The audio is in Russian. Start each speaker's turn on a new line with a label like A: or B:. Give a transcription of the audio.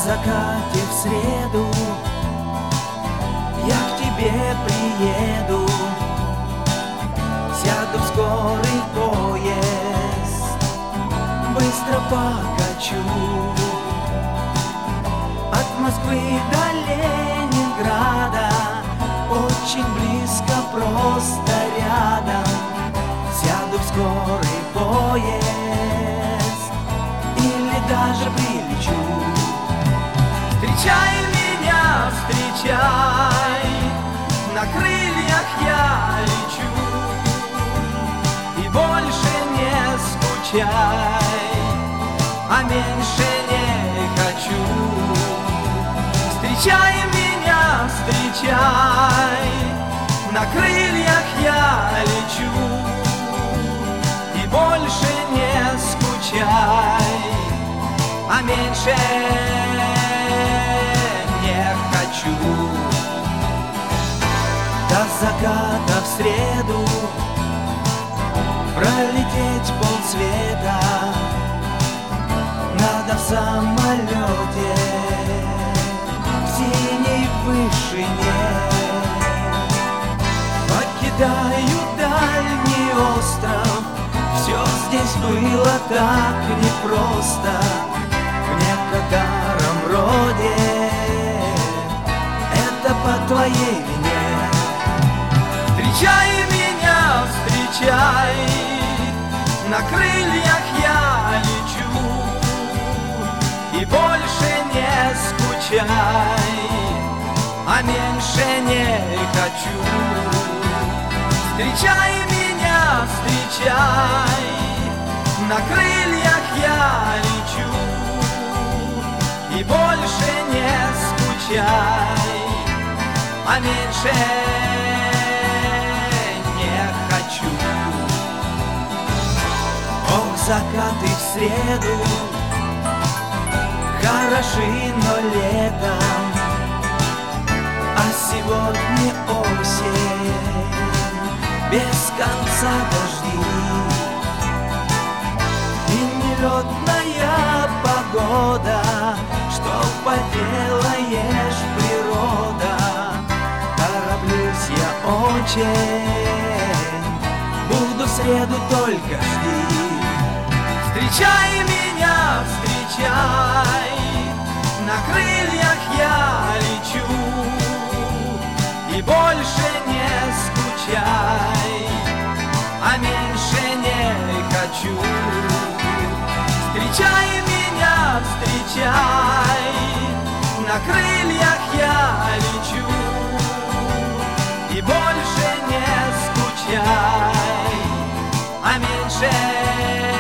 A: закате в среду я к тебе приеду, сяду в скорый поезд, быстро покачу. От Москвы до Ленинграда очень близко, просто рядом. Сяду в скорый поезд или даже прилечу. Встречай меня, встречай, на крыльях я лечу. И больше не скучай, а меньше не хочу. Встречай меня, встречай, на крыльях я лечу. И больше не скучай, а меньше не хочу. До заката в среду пролететь полсвета надо в самолете в синей вышине. Покидаю дальний остров, все здесь было так непросто. В некотором роде это по твоей вине. Встречай меня, встречай, на крыльях я лечу. И больше не скучай, а меньше не хочу. Встречай меня, встречай, на крыльях я лечу. И больше не скучай, а меньше не хочу. Ох, закаты в среду хороши, но летом, а сегодня осень, без конца дожди. И нелетная погода, что поделаешь, природа. Тороплюсь я очень, буду в среду, только жди. Встречай меня, встречай, на крыльях я лечу. И больше не скучай, а меньше не хочу. Встречай меня, встречай, на крыльях я лечу. И больше не скучай, а меньше